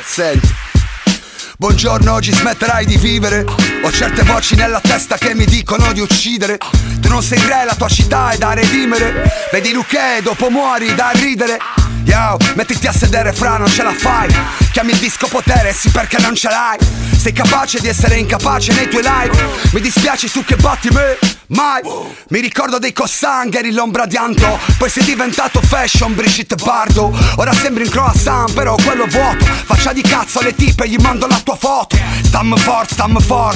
Senti, buongiorno, oggi smetterai di vivere. Ho certe voci nella testa che mi dicono di uccidere. Tu non sei re, la tua città è da redimere. Vedi Luque, dopo muori da ridere. Yo, mettiti a sedere fra, non ce la fai. Chiami il disco potere, sì perché non ce l'hai. Sei capace di essere incapace nei tuoi live. Mi dispiaci tu che batti me, mai. Mi ricordo dei Cossangheri, l'ombra di Anto. Poi sei diventato fashion, Brigitte Bardo. Ora sembri un croissant, però quello vuoto. Faccia di cazzo alle tipe, gli mando la tua foto. Stammi fort,